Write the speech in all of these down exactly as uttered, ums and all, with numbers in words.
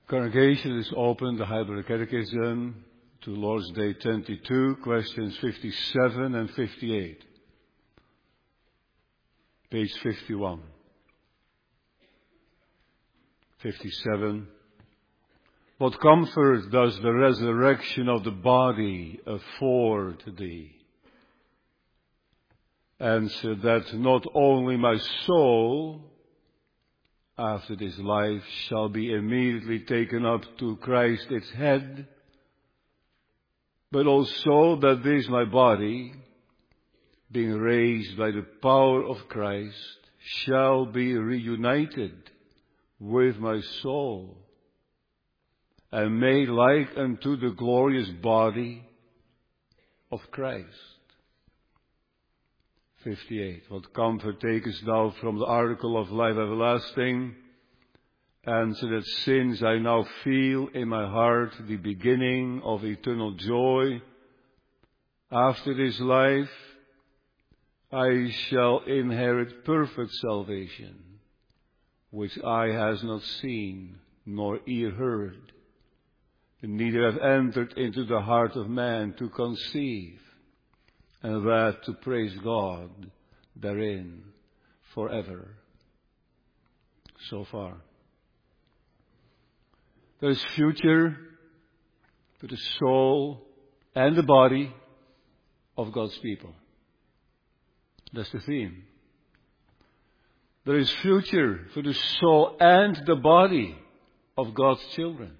Congregation is open, the Heidelberg Catechism, to Lord's Day twenty-two, questions fifty-seven and fifty-eight. Page fifty-one. fifty-seven. What comfort does the resurrection of the body afford thee? Answer that not only my soul, after this life, shall be immediately taken up to Christ its head, but also that this my body, being raised by the power of Christ, shall be reunited with my soul, and made like unto the glorious body of Christ. fifty-eight. What comfort takest thou from the article of life everlasting? Answer that since I now feel in my heart the beginning of eternal joy, after this life I shall inherit perfect salvation, which eye has not seen, nor ear heard, neither have entered into the heart of man to conceive, and that to praise God therein forever. So far. There is future for the soul and the body of God's people. That's the theme. There is future for the soul and the body of God's children.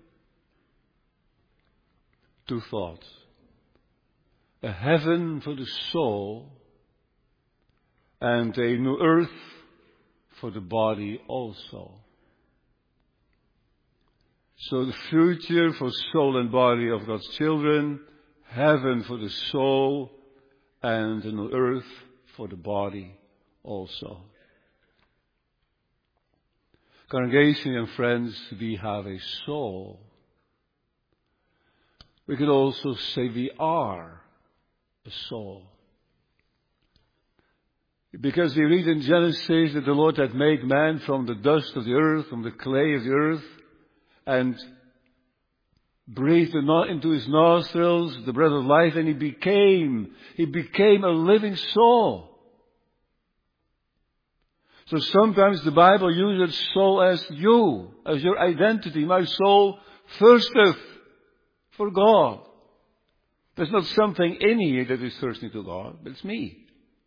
Two thoughts. A heaven for the soul and a new earth for the body also. So the future for soul and body of God's children, heaven for the soul, and a new earth for the body also. Congregation and friends, we have a soul. We can also say we are a soul. Because we read in Genesis that the Lord had made man from the dust of the earth, from the clay of the earth, and breathed into his nostrils the breath of life, and he became, he became a living soul. So sometimes the Bible uses soul as you, as your identity. My soul thirsteth for God. There's not something in here that is thirsting to God, but it's me.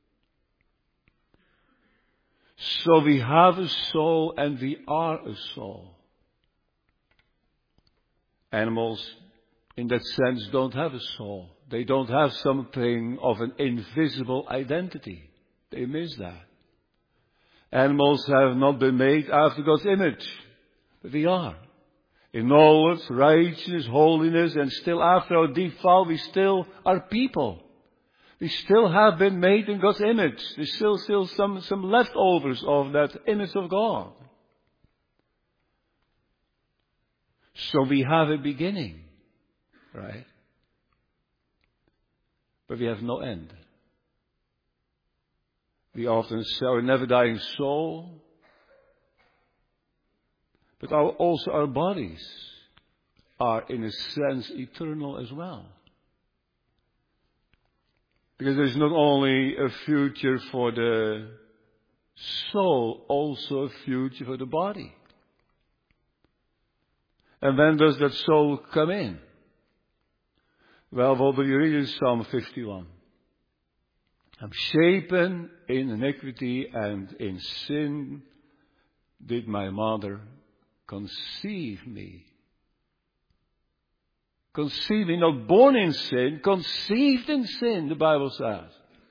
So we have a soul and we are a soul. Animals, in that sense, don't have a soul. They don't have something of an invisible identity. They miss that. Animals have not been made after God's image, but we are. In knowledge, righteousness, holiness, and still after our deep fall, we still are people. We still have been made in God's image. There's still, still some, some leftovers of that image of God. So we have a beginning, right? But we have no end. We often say our never-dying soul, but our, also our bodies are in a sense eternal as well. Because there's not only a future for the soul, also a future for the body. And when does that soul come in? Well, what do you read in Psalm fifty-one? I'm shapen in iniquity, and in sin did my mother conceive me. Conceived me, not born in sin, conceived in sin, the Bible says.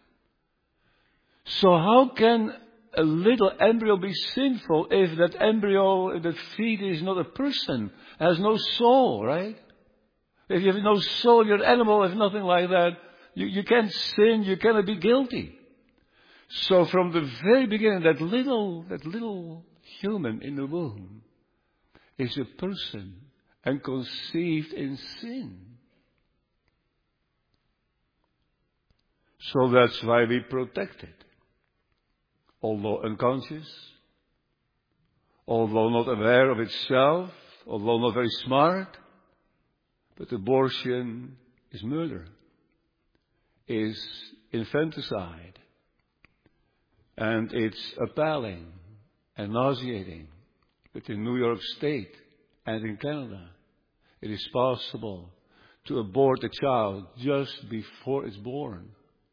So how can a little embryo be sinful if that embryo, that feed is not a person, has no soul, right? If you have no soul, you're an animal, if nothing like that, you, you can't sin, you cannot be guilty. So from the very beginning, that little, that little human in the womb is a person and conceived in sin. So that's why we protect it. Although unconscious, although not aware of itself, although not very smart, but abortion is murder, is infanticide, and it's appalling and nauseating. But in New York State and in Canada, it is possible to abort a child just before it's born.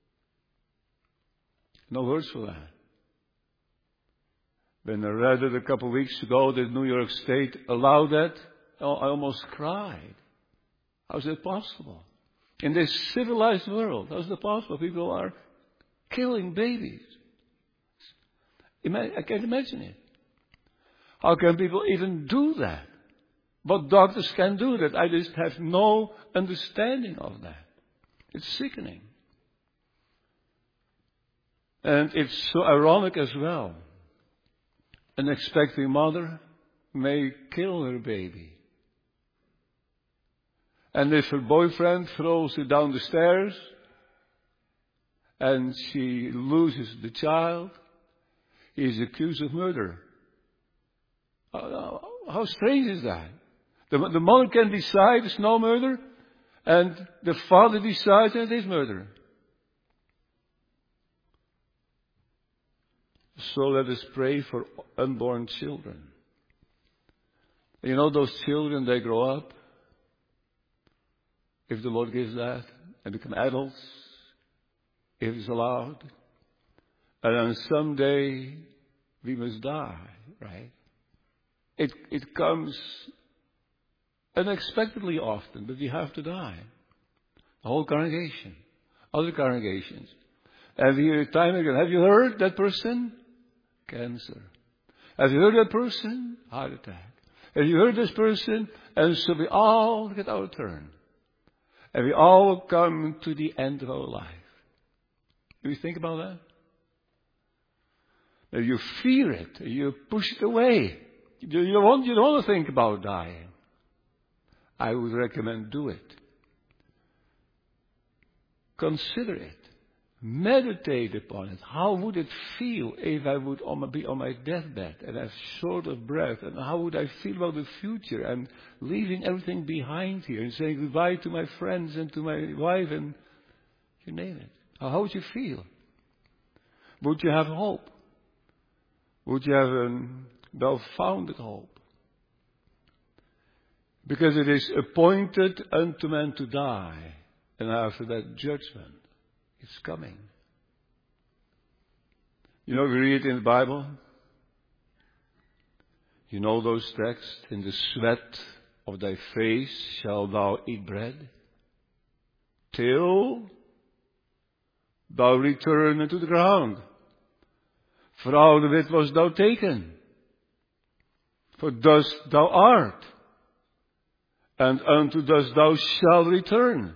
No words for that. When I read it a couple of weeks ago that New York State allowed that, I almost cried. How is that possible? In this civilized world, how is that possible? People are killing babies. I can't imagine it. How can people even do that? But doctors can do that. I just have no understanding of that. It's sickening. And it's so ironic as well. An expecting mother may kill her baby. And if her boyfriend throws her down the stairs and she loses the child, he is accused of murder. How strange is that? The, the mother can decide it's no murder, and the father decides that it is murder. So let us pray for unborn children. You know, those children, they grow up, if the Lord gives that, and become adults, if it's allowed. And then someday we must die, right? It, it comes unexpectedly often, but we have to die. The whole congregation, other congregations. And we hear it time again. Have you heard that person? Cancer. Have you heard that person? Heart attack. Have you heard this person? And so we all get our turn. And we all come to the end of our life. Do you think about that? That you fear it. You push it away. You don't want, you don't want to think about dying. I would recommend do it. Consider it. Meditate upon it. How would it feel if I would be on my deathbed and have short of breath? And how would I feel about the future and leaving everything behind here and saying goodbye to my friends and to my wife and you name it? How would you feel? Would you have hope? Would you have a well-founded hope? Because it is appointed unto men to die, and after that judgment is coming. You know, we read in the Bible, you know those texts, in the sweat of thy face shalt thou eat bread, till thou return unto the ground. For out of it was thou taken. For dust thou art, and unto dust thou shalt return.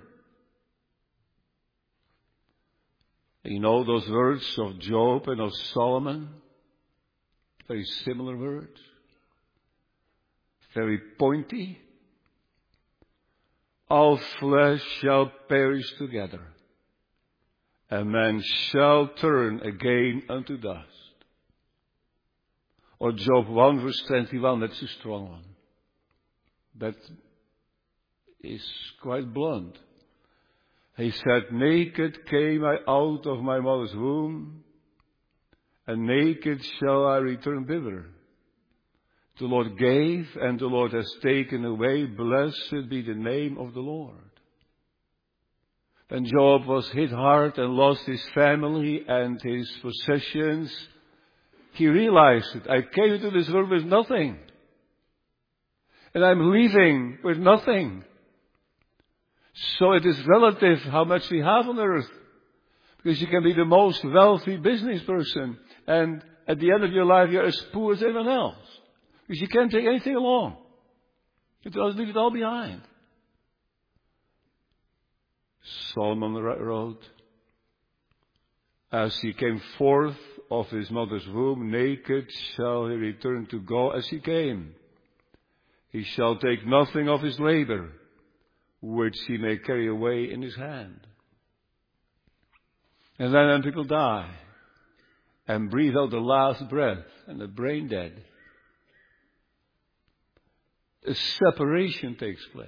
You know those words of Job and of Solomon? Very similar words. Very pointy. All flesh shall perish together, and man shall turn again unto dust. Or Job one verse twenty-one, that's a strong one. That is quite blunt. He said, naked came I out of my mother's womb, and naked shall I return thither. The Lord gave, and the Lord has taken away. Blessed be the name of the Lord. When Job was hit hard and lost his family and his possessions, he realized it. I came into this world with nothing. And I'm leaving with nothing. So it is relative how much we have on earth. Because you can be the most wealthy business person, and at the end of your life you're as poor as anyone else. Because you can't take anything along. You just leave it all behind. Solomon wrote, as he came forth of his mother's womb, naked shall he return to God as he came. He shall take nothing of his labor, which he may carry away in his hand. And then when people die and breathe out the last breath and the brain dead, a separation takes place.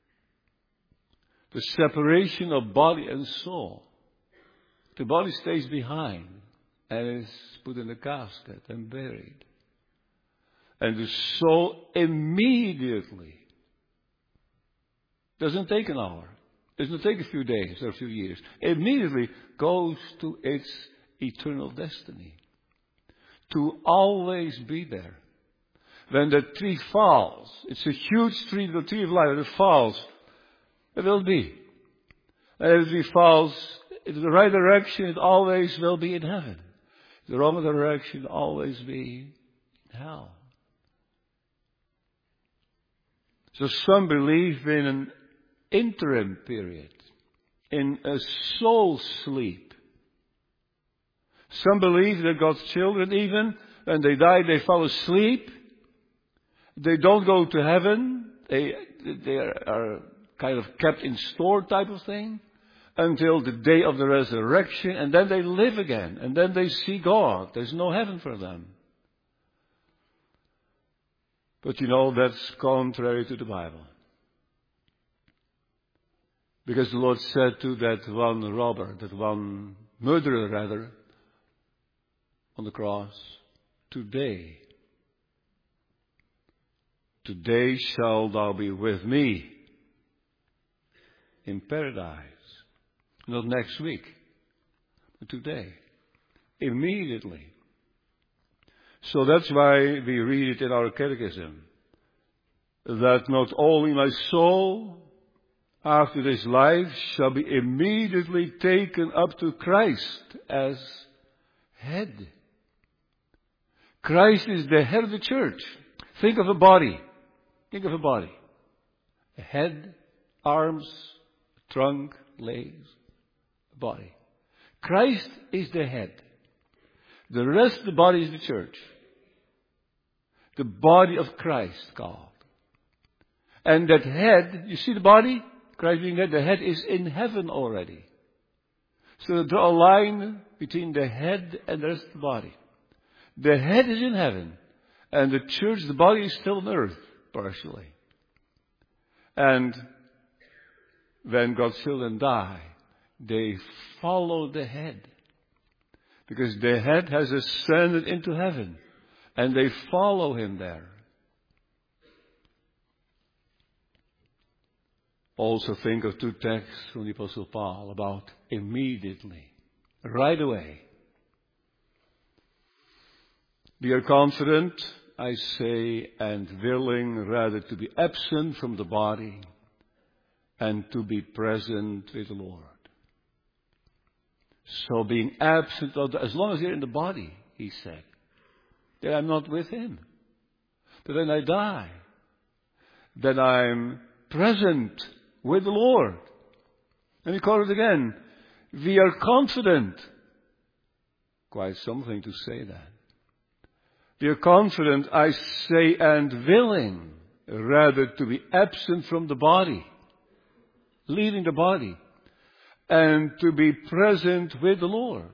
The separation of body and soul. The body stays behind and is put in a casket and buried. And the soul immediately, doesn't take an hour, doesn't take a few days or a few years, immediately goes to its eternal destiny. To always be there. When the tree falls, it's a huge tree, the tree of life, it falls, it will be. And if it falls in the right direction, it always will be in heaven. The wrong direction, always be in hell. So some believe in an interim period, in a soul sleep. Some believe that God's children, even when they die, they fall asleep. They don't go to heaven. They, they are, are kind of kept in store type of thing until the day of the resurrection, and then they live again, and then they see God. There's no heaven for them. But you know, that's contrary to the Bible. Because the Lord said to that one robber, that one murderer rather, on the cross, today, today shall thou be with me in paradise. Not next week, but today, immediately. So that's why we read it in our catechism, that not only my soul after this life shall be immediately taken up to Christ as head. Christ is the head of the church. Think of a body. Think of a body. A head, arms, trunk, legs, a body. Christ is the head. The rest of the body is the church. The body of Christ called. And that head, you see the body? Christ being head, the head is in heaven already. So draw a line between the head and the rest of the body. The head is in heaven. And the church, the body is still on earth, partially. And when God's children die, they follow the head. Because the head has ascended into heaven. And they follow him there. Also think of two texts from the Apostle Paul about immediately, right away. We are confident, I say, and willing rather to be absent from the body and to be present with the Lord. So being absent, of the, as long as you're in the body, he said, then I'm not with him. But when I die, then I'm present with the Lord. And we call it again, we are confident. Quite something to say that. We are confident, I say, and willing rather to be absent from the body, leaving the body, and to be present with the Lord.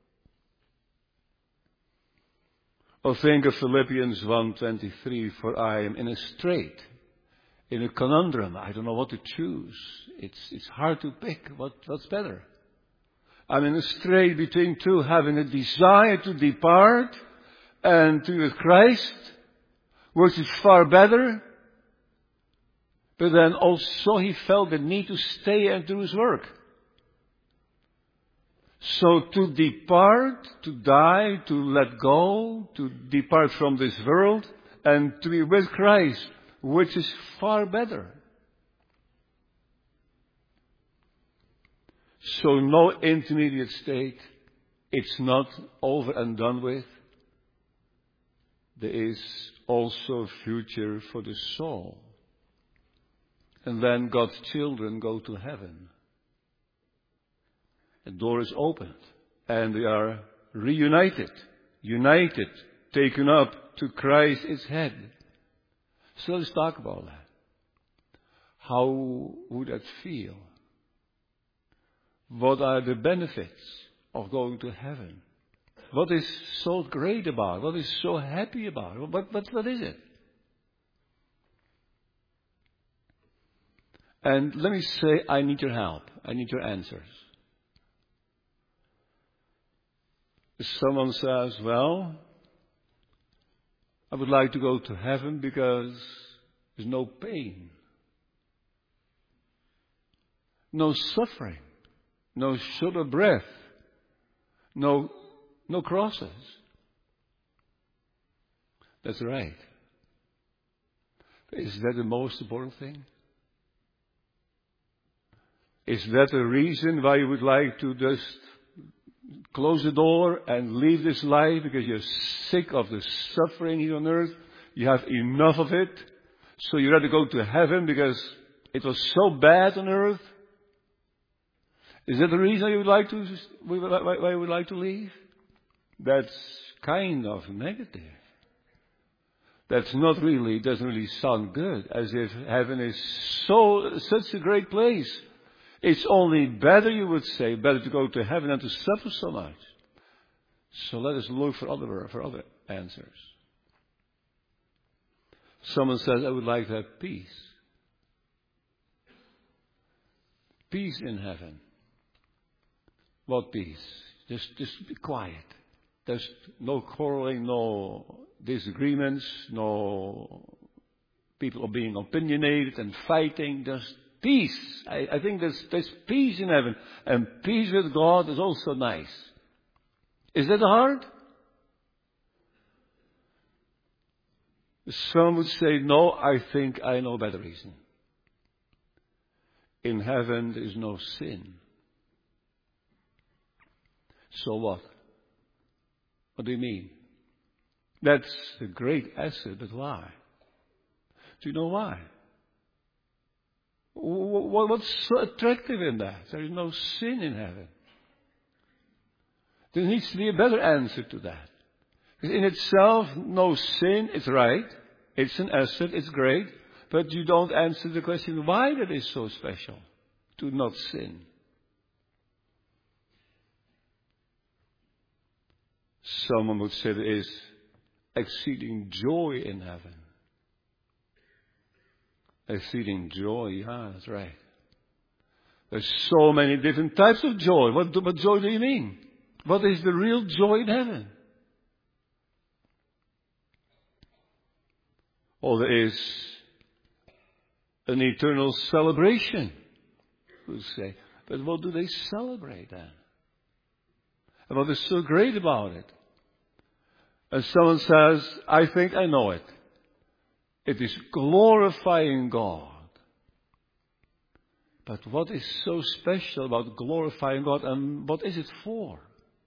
Or think of Philippians one twenty-three, for I am in a strait, in a conundrum. I don't know what to choose. It's, it's hard to pick what, what's better. I'm in a strait between two, having a desire to depart and to with Christ, which is far better. But then also he felt the need to stay and do his work. So to depart, to die, to let go, to depart from this world, and to be with Christ, which is far better. So no intermediate state. It's not over and done with. There is also a future for the soul. And then God's children go to heaven. The door is opened. And they are reunited, united, taken up to Christ its head. So let's talk about that. How would that feel? What are the benefits of going to heaven? What is so great about it? What is so happy about it? What, what, what is it? And let me say, I need your help. I need your answers. If someone says, well, I would like to go to heaven because there's no pain, no suffering, no short of breath, no, no crosses. That's right. Is that the most important thing? Is that the reason why you would like to just close the door and leave this life because you're sick of the suffering here on earth? You have enough of it. So you rather go to heaven because it was so bad on earth? Is that the reason you would like to, why you would like to leave? That's kind of negative. That's not really, doesn't really sound good, as if heaven is so, such a great place. It's only better, you would say, better to go to heaven than to suffer so much. So let us look for other, for other answers. Someone says, I would like to have peace. Peace in heaven. What peace? Just, just be quiet. There's no quarreling, no disagreements, no people are being opinionated and fighting. Just peace. I, I think there's, there's peace in heaven. And peace with God is also nice. Is that hard? Some would say, no, I think I know a better reason. In heaven there is no sin. So what? What do you mean? That's a great asset, but why? Do you know why? What's so attractive in that? There is no sin in heaven. There needs to be a better answer to that. Because in itself, no sin, it's right. It's an asset, it's great. But you don't answer the question why that is so special to not sin. Someone would say there is exceeding joy in heaven. Exceeding joy, yeah, that's right. There's so many different types of joy. What, what joy do you mean? What is the real joy in heaven? Oh, there is an eternal celebration, we'll say. But what do they celebrate then? And what is so great about it? And someone says, I think I know it. It is glorifying God. But what is so special about glorifying God, and what is it for?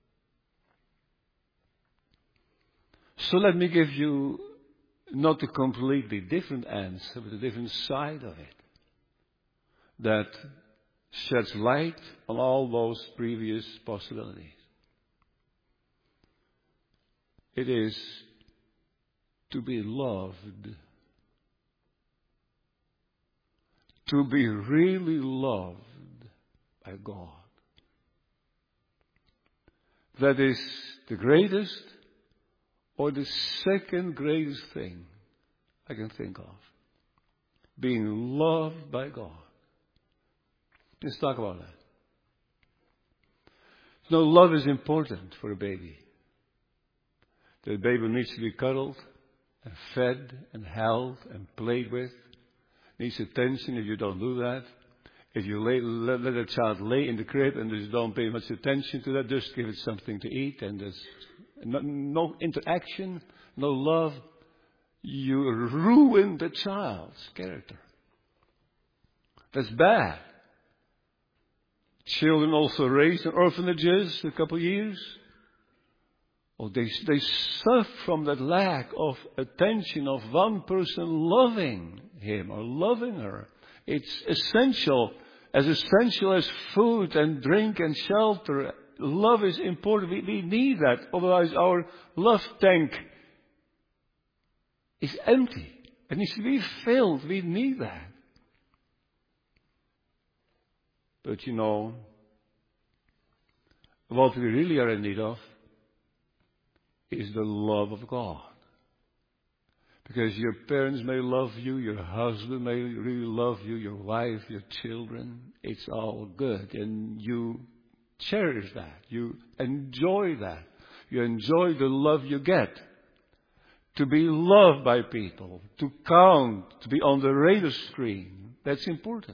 So let me give you not a completely different answer, but a different side of it. That sheds light on all those previous possibilities. It is to be loved. To be really loved by God. That is the greatest or the second greatest thing I can think of. Being loved by God. Let's talk about that. No, love is important for a baby. The baby needs to be cuddled and fed and held and played with. Needs attention. If you don't do that, if you lay, let, let a child lay in the crib and just don't pay much attention to that, just give it something to eat and there's no, no interaction, no love, you ruin the child's character. That's bad. Children also raised in orphanages a couple of years. Oh, they, they suffer from that lack of attention of one person loving him or loving her. It's essential, as essential as food and drink and shelter. Love is important. We, we need that. Otherwise our love tank is empty. It needs to be filled. We need that. But you know, what we really are in need of is the love of God. Because your parents may love you, your husband may really love you, your wife, your children. It's all good. And you cherish that. You enjoy that. You enjoy the love you get. To be loved by people. To count. To be on the radar screen. That's important.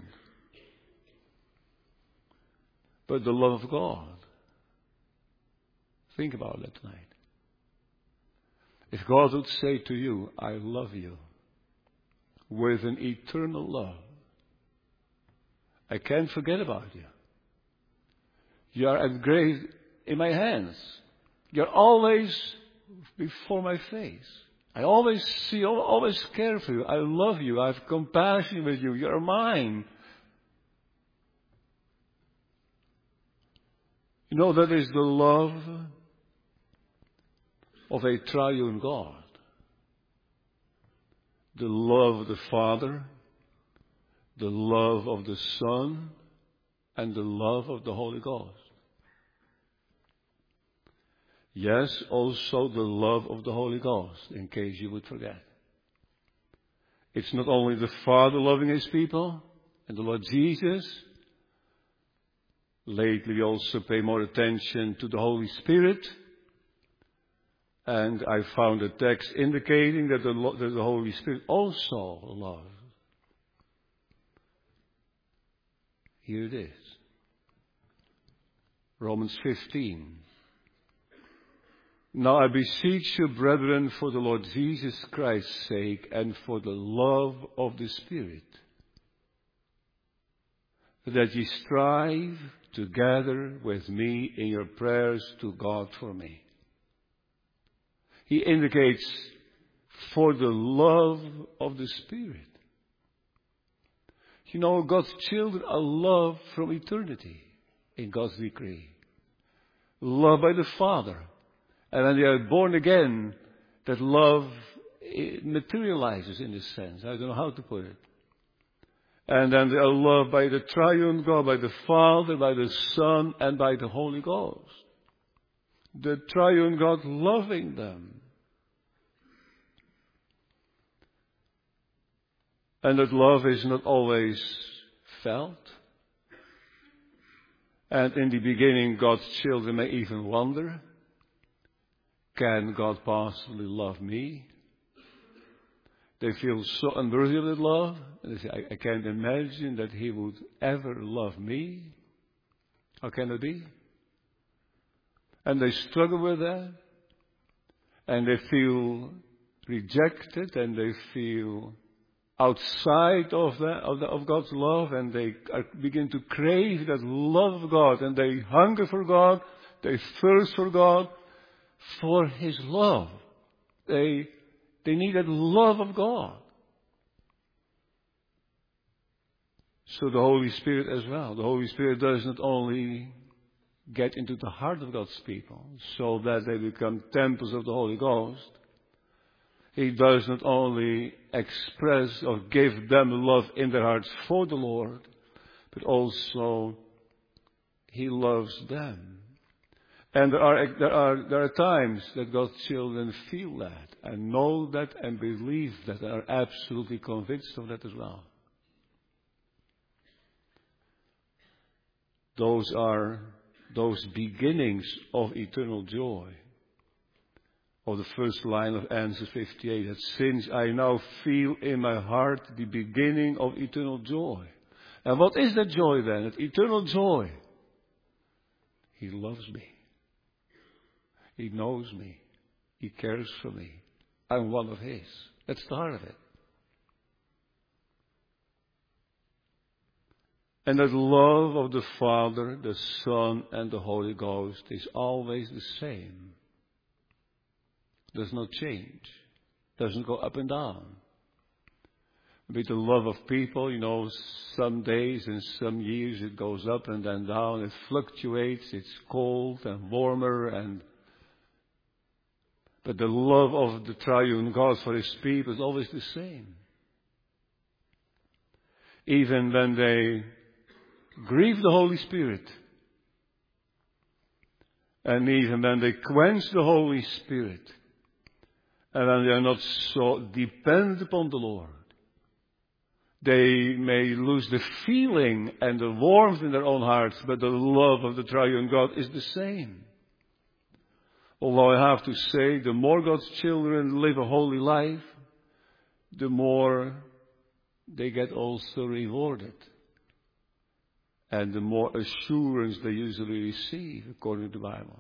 But the love of God. Think about that tonight. If God would say to you, I love you with an eternal love. I can't forget about you. You are engraved in my hands. You're always before my face. I always see, I always care for you. I love you. I have compassion with you. You're mine. You know, that is the love of a triune God. The love of the Father, the love of the Son, and the love of the Holy Ghost. Yes, also the love of the Holy Ghost, in case you would forget. It's not only the Father loving His people, and the Lord Jesus. Lately we also pay more attention to the Holy Spirit. And I found a text indicating that the, that the Holy Spirit also loves. Here it is. Romans fifteen. Now I beseech you, brethren, for the Lord Jesus Christ's sake and for the love of the Spirit, that ye strive together with me in your prayers to God for me. He indicates for the love of the Spirit. You know, God's children are loved from eternity in God's decree. Loved by the Father. And when they are born again, that love materializes in this sense. I don't know how to put it. And then they are loved by the triune God, by the Father, by the Son, and by the Holy Ghost. The triune God loving them. And that love is not always felt. And in the beginning, God's children may even wonder, can God possibly love me? They feel so unworthy of that love. And they say, I, I can't imagine that He would ever love me. How can it be? And they struggle with that. And they feel rejected and they feel outside of, that, of, the, of God's love, and they are, begin to crave that love of God, and they hunger for God, they thirst for God, for His love. They, they need that love of God. So the Holy Spirit as well. The Holy Spirit does not only get into the heart of God's people so that they become temples of the Holy Ghost. He does not only express or give them love in their hearts for the Lord, but also He loves them. And there are, there are, there are times that God's children feel that and know that and believe that and are absolutely convinced of that as well. Those are those beginnings of eternal joy. Of the first line of answer fifty-eight, that since I now feel in my heart the beginning of eternal joy. And what is that joy then? That eternal joy. He loves me. He knows me. He cares for me. I'm one of His. That's the heart of it. And that love of the Father, the Son, and the Holy Ghost is always the same. Does not change. Doesn't go up and down. With the love of people, you know, some days and some years it goes up and then down. It fluctuates. It's cold and warmer. and But the love of the triune God for His people is always the same. Even when they grieve the Holy Spirit. And even when they quench the Holy Spirit. And when they are not so dependent upon the Lord, they may lose the feeling and the warmth in their own hearts, but the love of the triune God is the same. Although I have to say, the more God's children live a holy life, the more they get also rewarded. And the more assurance they usually receive, according to the Bible.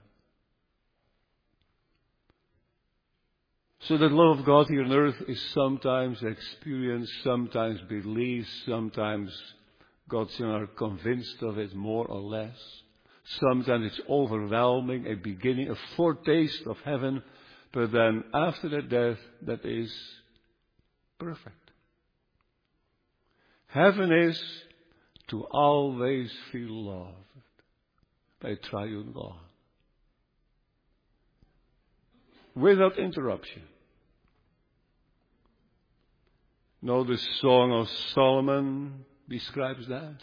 So that love of God here on earth is sometimes experienced, sometimes believed, sometimes God's children are convinced of it more or less. Sometimes it's overwhelming, a beginning, a foretaste of heaven, but then after that death, that is perfect. Heaven is to always feel loved by a triune God. Without interruption. Know the Song of Solomon describes that.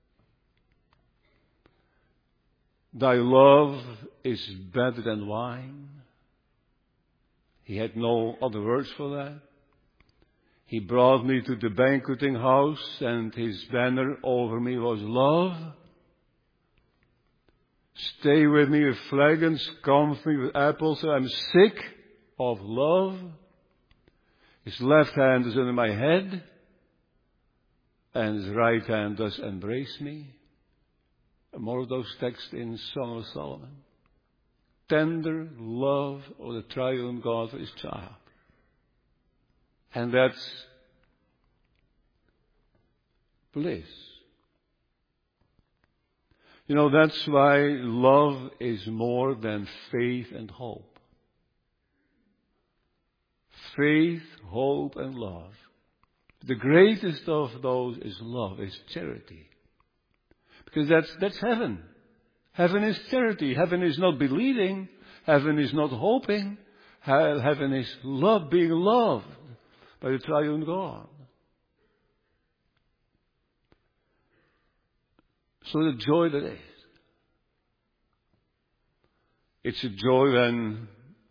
Thy love is better than wine. He had no other words for that. He brought me to the banqueting house, and his banner over me was love. Stay with me with flagons, comfort me with apples. I'm sick of love. His left hand is under my head, and his right hand does embrace me. And more of those texts in Song of Solomon. Tender love of the triune God for his child. And that's bliss. You know, that's why love is more than faith and hope. Faith, hope, and love. The greatest of those is love, is charity. Because that's, that's heaven. Heaven is charity. Heaven is not believing. Heaven is not hoping. Heaven is love, being loved by the triune God. So the joy that is. It's a joy when,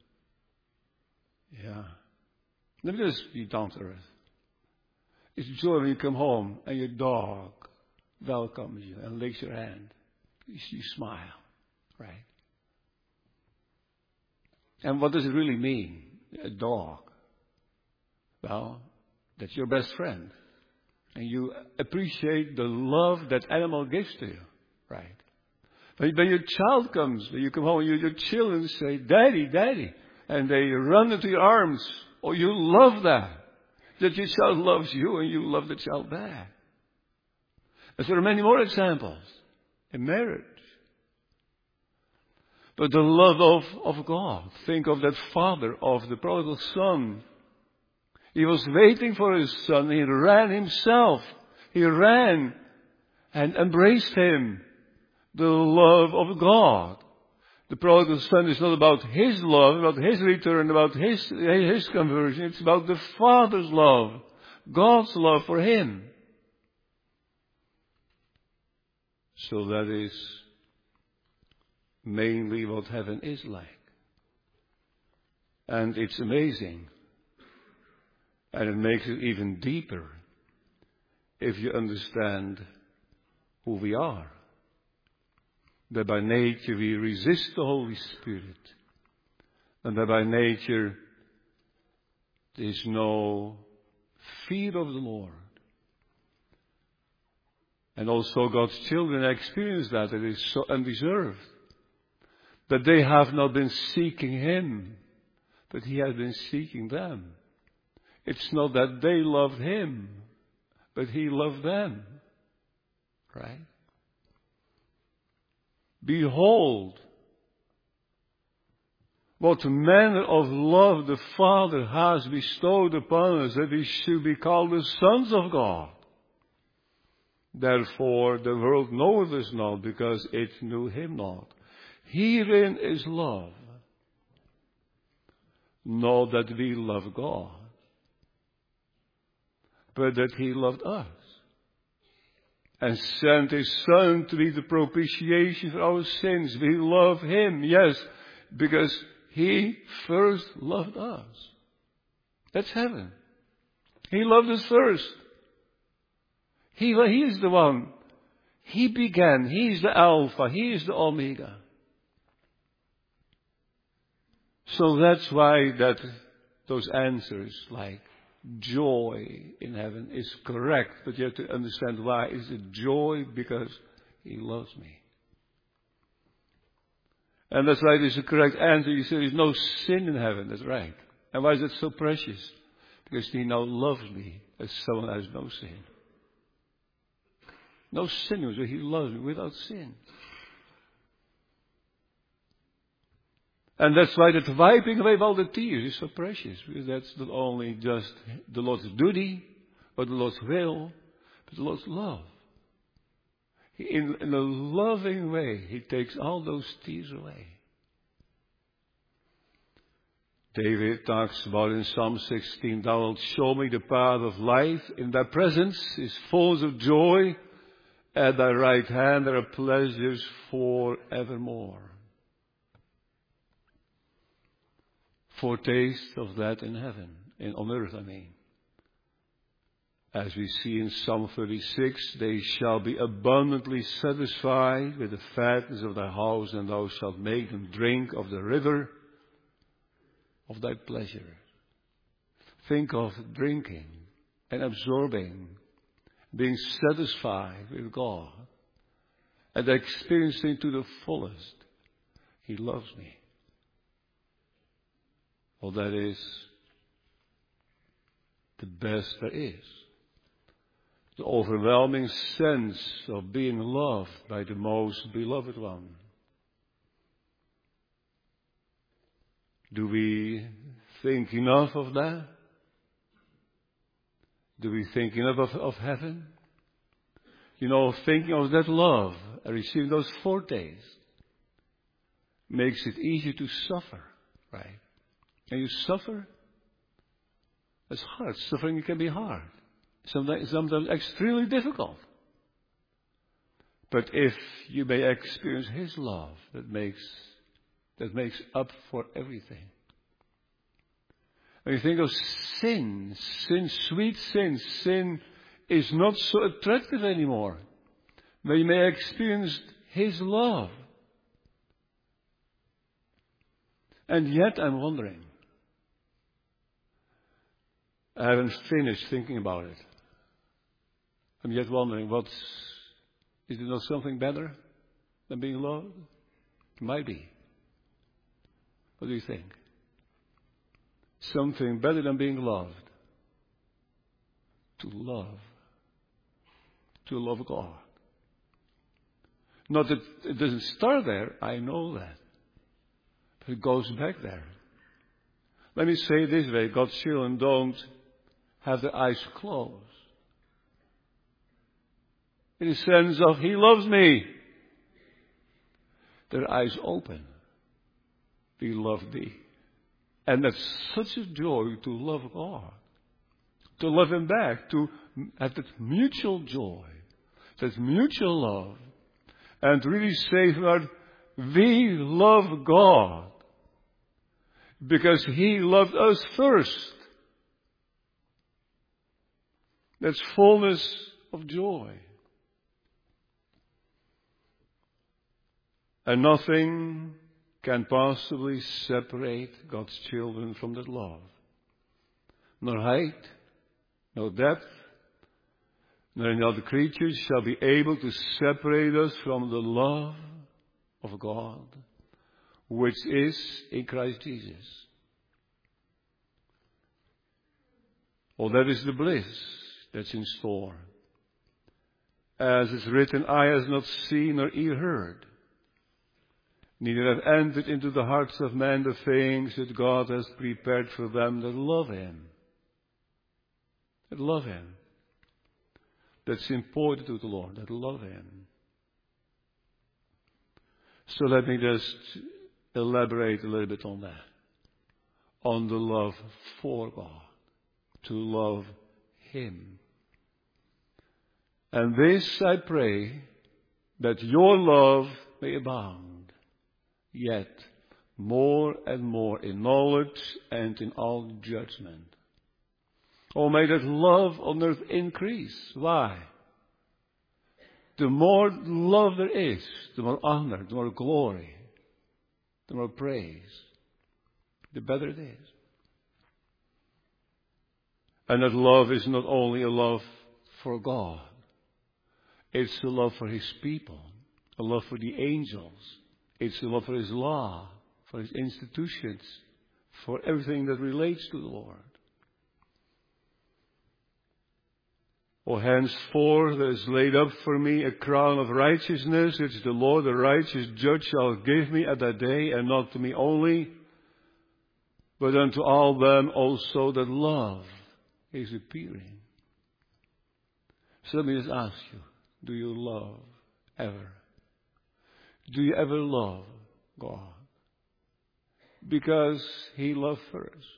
yeah, let me just be down to earth. It's a joy when you come home and your dog welcomes you and licks your hand. You, you smile, right? And what does it really mean, a dog? Well, that's your best friend. And you appreciate the love that animal gives to you, right? When your child comes, when you come home, your children say, Daddy, Daddy. And they run into your arms. Oh, you love that. That your child loves you and you love the child back. And there are many more examples in marriage. But the love of, of God. Think of that father of the prodigal son. He was waiting for his son. He ran himself. He ran and embraced him. The love of God. The prodigal son is not about his love, about his return, about his, his conversion. It's about the Father's love. God's love for him. So that is mainly what heaven is like. And it's amazing. And it makes it even deeper if you understand who we are. That by nature we resist the Holy Spirit. And that by nature there is no fear of the Lord. And also God's children experience that. It is so undeserved. That they have not been seeking Him, but He has been seeking them. It's not that they loved Him, but He loved them. Right? Behold, what manner of love the Father has bestowed upon us, that we should be called the sons of God. Therefore the world knoweth us not, because it knew Him not. Herein is love, not that we love God, but that He loved us, and sent His Son to be the propitiation for our sins. We love Him, yes, because He first loved us. That's heaven. He loved us first. He, he is the one. He began. He is the Alpha. He is the Omega. So that's why that those answers like joy in heaven is correct. But you have to understand why. Is it joy? Because He loves me. And that's why it is a correct answer. You say there is no sin in heaven. That's right. And why is it so precious? Because He now loves me as someone who has no sin. No sin, so He loves me without sin. And that's why that wiping away of all the tears is so precious. Because that's not only just the Lord's duty, or the Lord's will, but the Lord's love. In, in a loving way, He takes all those tears away. David talks about in Psalm sixteen, Thou wilt show me the path of life. In Thy presence is fullness of joy. At Thy right hand there are pleasures forevermore. Foretaste of that in heaven, in on earth I mean. As we see in Psalm thirty-six, they shall be abundantly satisfied with the fatness of Thy house, and Thou shalt make them drink of the river of Thy pleasure. Think of drinking and absorbing, being satisfied with God, and experiencing to the fullest, He loves me. Well, that is the best there is. The overwhelming sense of being loved by the most beloved one. Do we think enough of that? Do we think enough of, of heaven? You know, thinking of that love and receiving those foretastes makes it easier to suffer, right? And you suffer? It's hard. Suffering can be hard. Sometimes, sometimes extremely difficult. But if you may experience His love, that makes, that makes up for everything. When you think of sin, sin, sweet sin, sin is not so attractive anymore. When you may experience His love. And yet I'm wondering, I haven't finished thinking about it. I'm yet wondering, what's, is there not something better than being loved? It might be. What do you think? Something better than being loved. To love. To love God. Not that it doesn't start there, I know that. But it goes back there. Let me say it this way, God's children don't have their eyes closed. In the sense of, He loves me. Their eyes open. We love Thee. And that's such a joy to love God. To love Him back. To have that mutual joy. That mutual love. And really say that we love God. Because He loved us first. That's fullness of joy. And nothing can possibly separate God's children from that love. Nor height, no depth, nor any other creatures shall be able to separate us from the love of God, which is in Christ Jesus. Oh, that is the bliss that's in store. As is written, eye has not seen nor ear heard, neither have entered into the hearts of men the things that God has prepared for them that love Him. That love Him. That's important to the Lord, that love Him. So let me just elaborate a little bit on that. On the love for God. To love Him. And this I pray, that your love may abound, yet more and more in knowledge and in all judgment. Oh, may that love on earth increase. Why? The more love there is, the more honor, the more glory, the more praise, the better it is. And that love is not only a love for God. It's a love for His people, a love for the angels. It's a love for His law, for His institutions, for everything that relates to the Lord. O henceforth there is laid up for me a crown of righteousness, which the Lord, the righteous judge, shall give me at that day, and not to me only, but unto all them also that love is appearing. So let me just ask you, do you love ever? Do you ever love God? Because He loved first.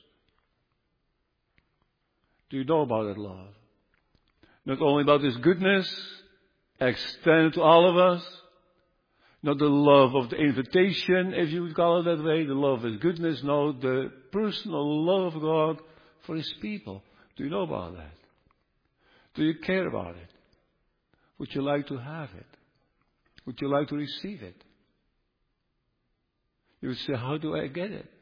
Do you know about that love? Not only about His goodness, extended to all of us, not the love of the invitation, if you would call it that way, the love of His goodness, no, the personal love of God for His people. Do you know about that? Do you care about it? Would you like to have it? Would you like to receive it? You would say, how do I get it?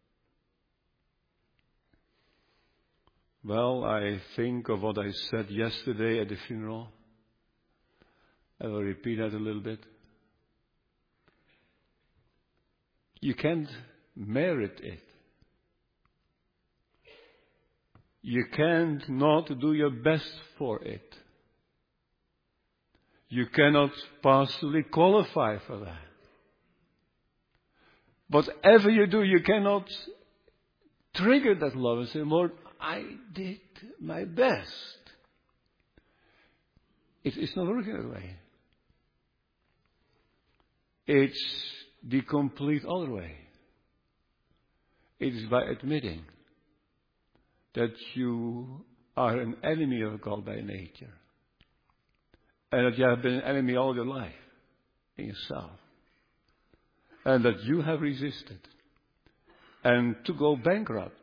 Well, I think of what I said yesterday at the funeral. I will repeat that a little bit. You can't merit it. You can't not do your best for it. You cannot possibly qualify for that. Whatever you do, you cannot trigger that love and say, Lord, I did my best. It, it's not working that way. It's the complete other way. It is by admitting that you are an enemy of God by nature. And that you have been an enemy all your life in yourself. And that you have resisted. And to go bankrupt.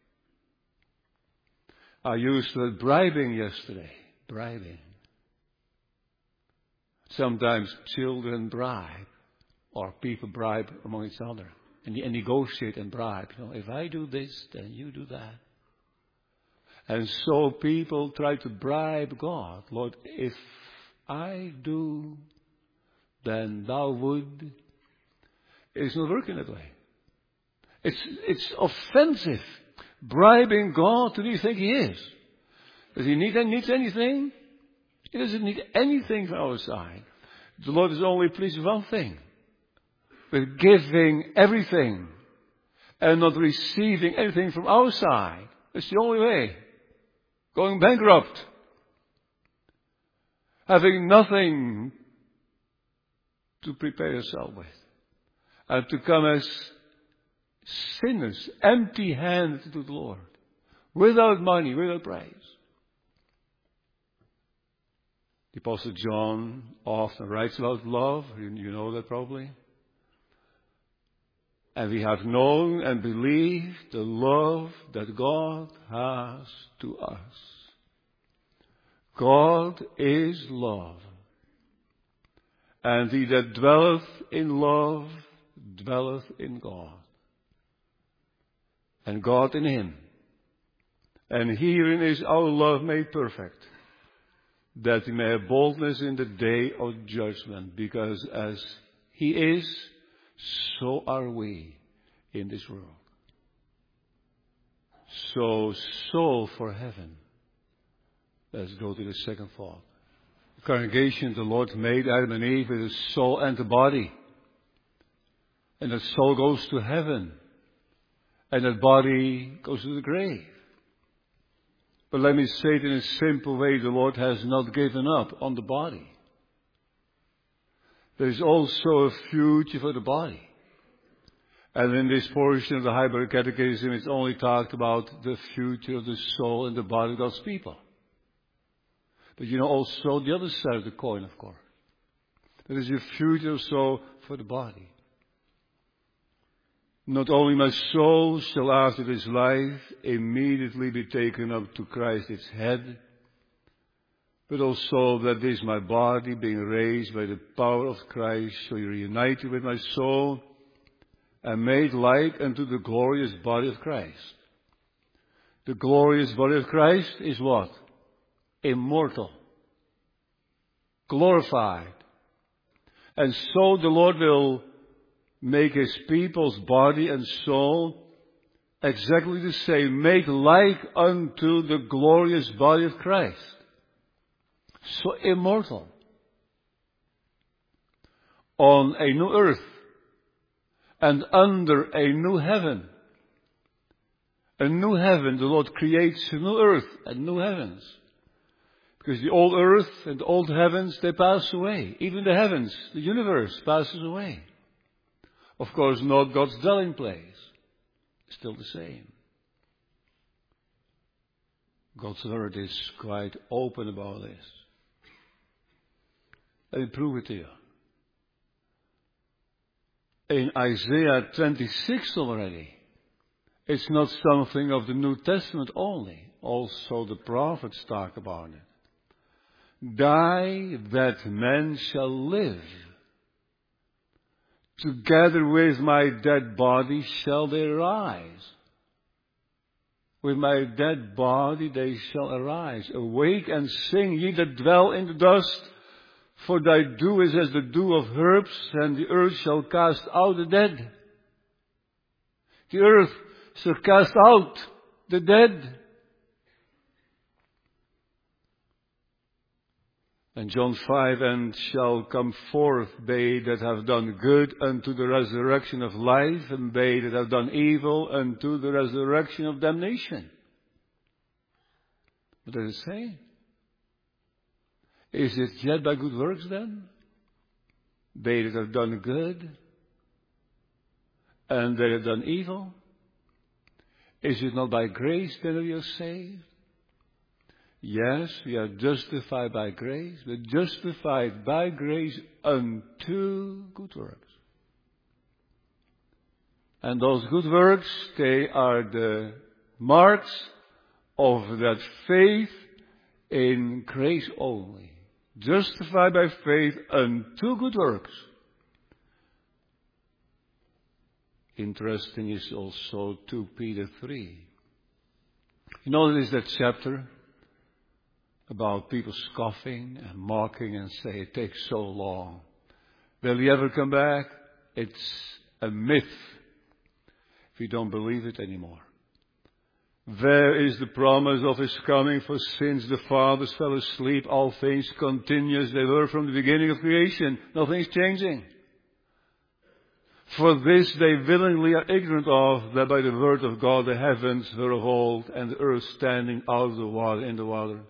I used the word bribing yesterday. Bribing. Sometimes children bribe. Or people bribe among each other. And, and negotiate and bribe. You know, if I do this, then you do that. And so people try to bribe God. Lord, if I do, then thou would. It's not working that way. It's, it's offensive. Bribing God, who do you think He is? Does He need, needs anything? He doesn't need anything from our side. The Lord is only pleased with one thing. With giving everything. And not receiving anything from our side. That's the only way. Going bankrupt. Having nothing to prepare yourself with. And to come as sinners, empty-handed to the Lord. Without money, without praise. The Apostle John often writes about love. You, you know that probably. And we have known and believed the love that God has to us. God is love. And he that dwelleth in love dwelleth in God. And God in him. And herein is our love made perfect, that we may have boldness in the day of judgment, because as he is, so are we in this world. So, soul for heaven. Let's go to the second thought. The congregation, the Lord made Adam and Eve with a soul and a body. And that soul goes to heaven. And that body goes to the grave. But let me say it in a simple way, the Lord has not given up on the body. There is also a future for the body. And in this portion of the Heidelberg Catechism, it's only talked about the future of the soul and the body of God's people. But you know also the other side of the coin, of course. There is a future also for the body. Not only my soul shall after this life immediately be taken up to Christ its head, but also that this my body, being raised by the power of Christ, shall be reunited with my soul and made like unto the glorious body of Christ. The glorious body of Christ is what? Immortal. Glorified. And so the Lord will make His people's body and soul exactly the same, made like unto the glorious body of Christ. So immortal. On a new earth and under a new heaven. A new heaven, the Lord creates a new earth and new heavens. Because the old earth and the old heavens, they pass away. Even the heavens, the universe passes away. Of course, not God's dwelling place. Still the same. God's word is quite open about this. Let me prove it to you. In Isaiah twenty-six already, it's not something of the New Testament only. Also the prophets talk about it. Die that men shall live. Together with my dead body shall they rise. With my dead body they shall arise. Awake and sing, ye that dwell in the dust. For thy dew is as the dew of herbs, and the earth shall cast out the dead. The earth shall cast out the dead. And John five, and shall come forth they that have done good unto the resurrection of life, and they that have done evil unto the resurrection of damnation. What does it say? Is it yet by good works then? They that have done good and they that have done evil? Is it not by grace then that we are saved? Yes, we are justified by grace, but justified by grace unto good works. And those good works, they are the marks of that faith in grace only. Justified by faith unto good works. Interesting is also two Peter three. You know, there is that chapter about people scoffing and mocking and say it takes so long. Will he ever come back? It's a myth if you don't believe it anymore. There is the promise of His coming, for since the fathers fell asleep, all things continue as they were from the beginning of creation. Nothing's changing. For this they willingly are ignorant of, that by the word of God the heavens were of old, and the earth standing out of the water in the water.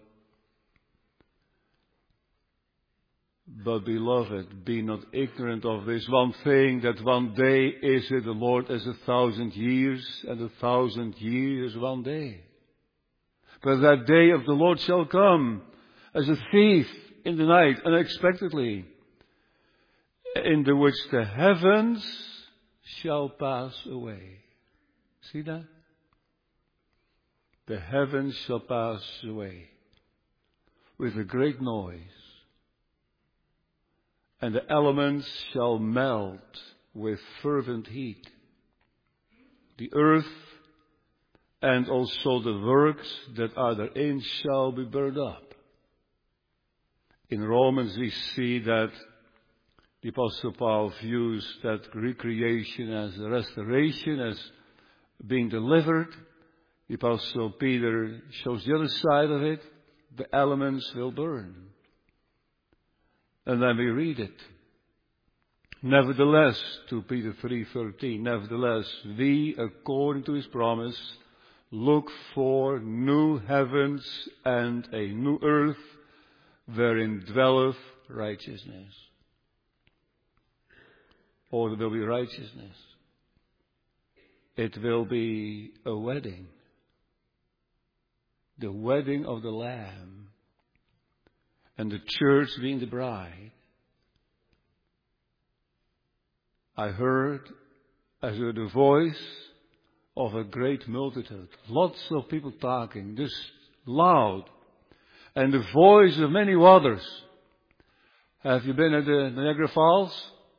But beloved, be not ignorant of this one thing, that one day is with the Lord as a thousand years, and a thousand years one day. But that day of the Lord shall come as a thief in the night, unexpectedly, in the which the heavens shall pass away. See that? The heavens shall pass away with a great noise. And the elements shall melt with fervent heat. The earth and also the works that are therein shall be burned up. In Romans we see that the Apostle Paul views that recreation as a restoration, as being delivered. The Apostle Peter shows the other side of it. The elements will burn. And then we read it. Nevertheless, to Peter three thirteen, nevertheless, we, according to His promise, look for new heavens and a new earth, wherein dwelleth righteousness. Or there will be righteousness. It will be a wedding. The wedding of the Lamb. And the church being the bride. I heard as heard the voice of a great multitude. Lots of people talking, just loud. And the voice of many waters. Have you been at the Niagara Falls?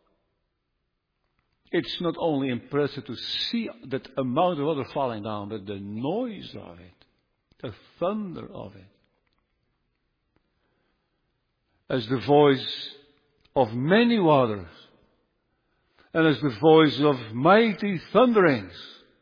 It's not only impressive to see that amount of water falling down, but the noise of it, the thunder of it. As the voice of many waters, and as the voice of mighty thunderings.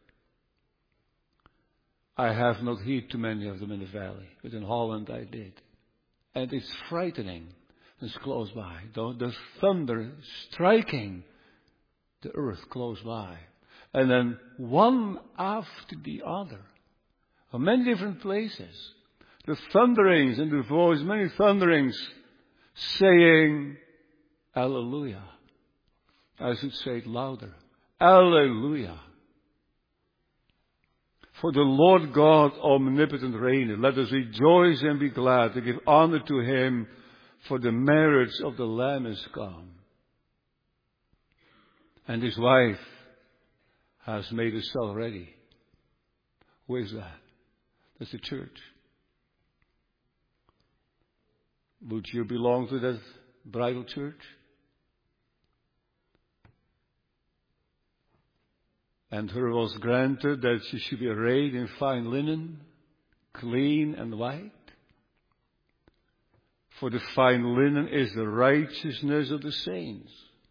I have not heard too many of them in the valley, but in Holland I did. And it's frightening. It's close by. The, the thunder striking the earth close by. And then one after the other. From many different places. The thunderings and the voice, many thunderings saying, Alleluia. I should say it louder. Alleluia. For the Lord God omnipotent reigneth. Let us rejoice and be glad to give honor to him, for the marriage of the Lamb is come. And his wife has made herself ready. Who is that? That's the church. Would you belong to that bridal church? And her was granted that she should be arrayed in fine linen, clean and white. For the fine linen is the righteousness of the saints.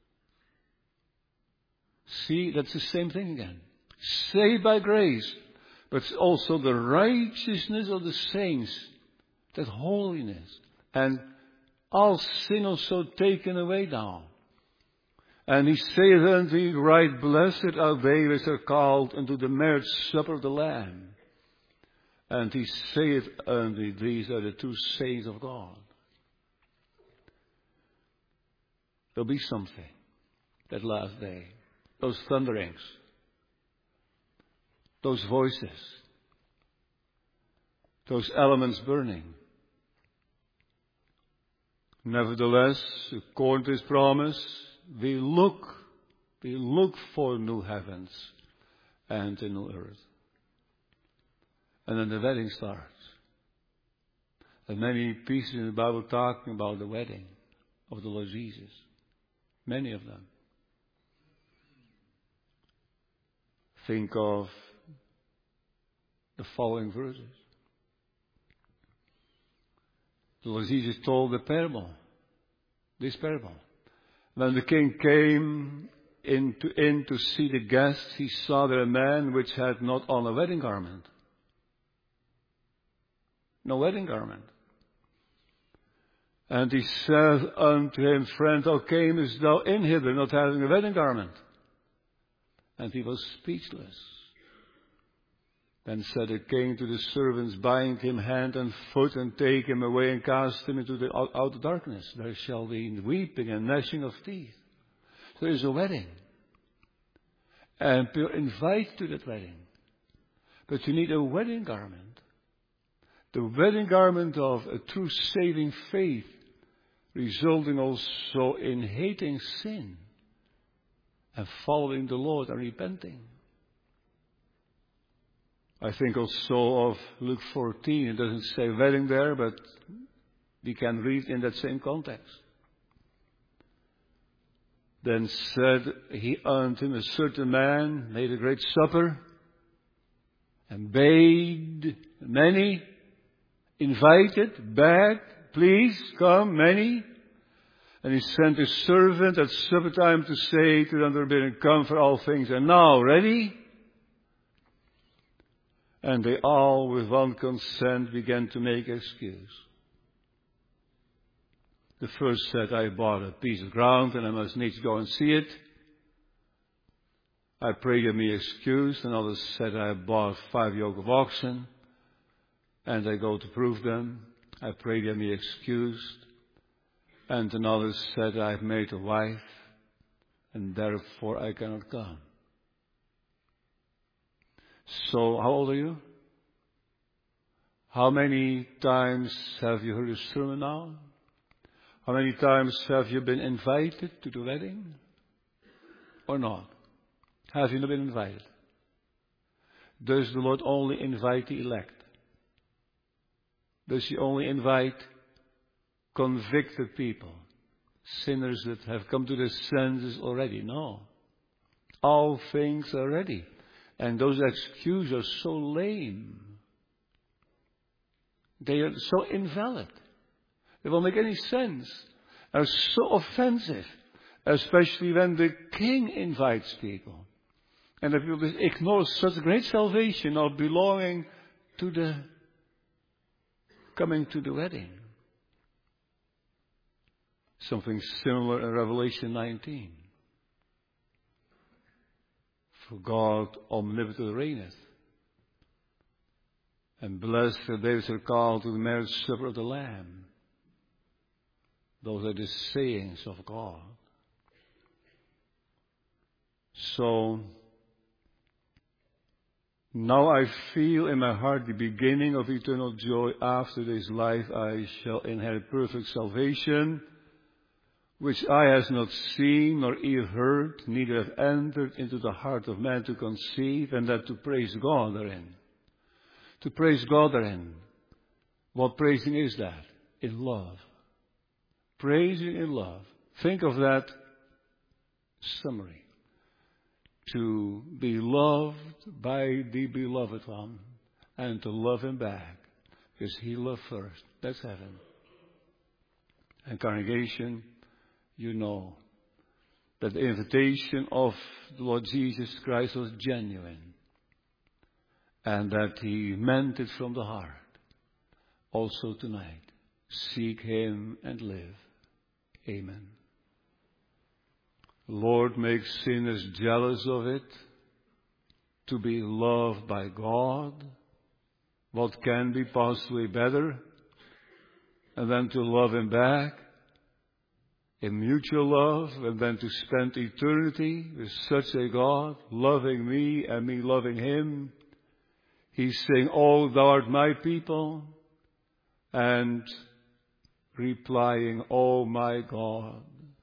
See, that's the same thing again. Saved by grace, but also the righteousness of the saints, that holiness, and all sin also taken away now. And he saith unto you, right blessed are they which are called unto the marriage supper of the Lamb. And he saith unto you, these are the two saints of God. There'll be something that last day. Those thunderings. Those voices. Those elements burning. Nevertheless, according to his promise, we look, we look for new heavens and a new earth. And then the wedding starts. And many pieces in the Bible talking about the wedding of the Lord Jesus. Many of them. Think of the following verses. The Lord Jesus told the parable, this parable. When the king came in to, in to see the guests, he saw there a man which had not on a wedding garment. No wedding garment. And he said unto him, Friend, how camest thou in hither, not having a wedding garment? And he was speechless. Then said the king to the servants, Bind him hand and foot, and take him away, and cast him into the outer darkness. There shall be weeping and gnashing of teeth. So there is a wedding. And you're invited to that wedding. But you need a wedding garment. The wedding garment of a true saving faith, resulting also in hating sin and following the Lord and repenting. I think also of Luke fourteen. It doesn't say wedding there, but we can read in that same context. Then said he unto him, a certain man made a great supper and bade many, invited, begged, please come, many. And he sent his servant at supper time to say to them that are bidden, come, for all things are now ready. And they all with one consent began to make excuse. The first said, I bought a piece of ground and I must needs go and see it. I pray you me excused. And others said, I bought five yoke of oxen and I go to prove them. I pray you me excused. And another said, I have made a wife and therefore I cannot come. So, how old are you? How many times have you heard a sermon now? How many times have you been invited to the wedding? Or not? Have you not been invited? Does the Lord only invite the elect? Does He only invite convicted people? Sinners that have come to their senses already? No. All things are ready. And those excuses are so lame. They are so invalid. They won't make any sense. They are so offensive. Especially when the King invites people. And if people just ignore such great salvation of belonging to the, coming to the wedding. Something similar in Revelation nineteen. For God omnipotent reigneth. And blessed are they which are called to the marriage supper of the Lamb. Those are the sayings of God. So, now I feel in my heart the beginning of eternal joy. After this life I shall inherit perfect salvation, which eye has not seen nor ear heard, neither have entered into the heart of man to conceive, and that to praise God therein. To praise God therein. What praising is that? In love. Praising in love. Think of that summary. To be loved by the beloved one and to love him back because he loved first. That's heaven. And congregation, you know that the invitation of the Lord Jesus Christ was genuine and that he meant it from the heart. Also tonight, seek him and live. Amen. Lord, make sinners jealous of it, to be loved by God. What can be possibly better? And then to love him back in mutual love, and then to spend eternity with such a God, loving me and me loving him. He's saying, oh, thou art my people, and replying, oh, my God.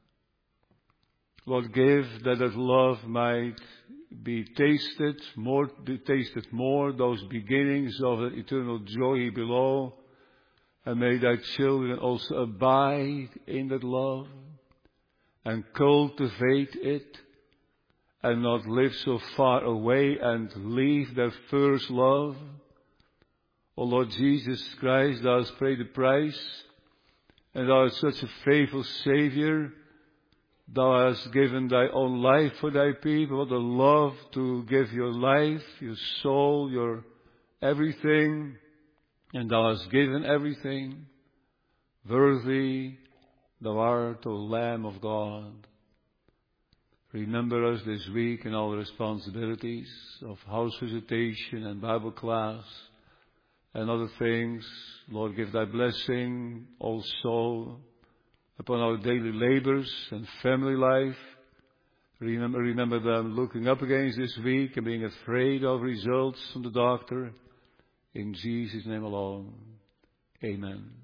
Lord, give that that love might be tasted, more, be tasted more, those beginnings of that eternal joy below. And may thy children also abide in that love and cultivate it and not live so far away and leave their first love. O Lord Jesus Christ, thou hast paid the price and thou art such a faithful Savior. Thou hast given thy own life for thy people. What a love to give your life, your soul, your everything. And thou hast given everything. Worthy thou art, O Lamb of God. Remember us this week in all the responsibilities of house visitation and Bible class and other things. Lord, give thy blessing also upon our daily labors and family life. Remember, remember them looking up against this week and being afraid of results from the doctor. In Jesus' name alone. Amen.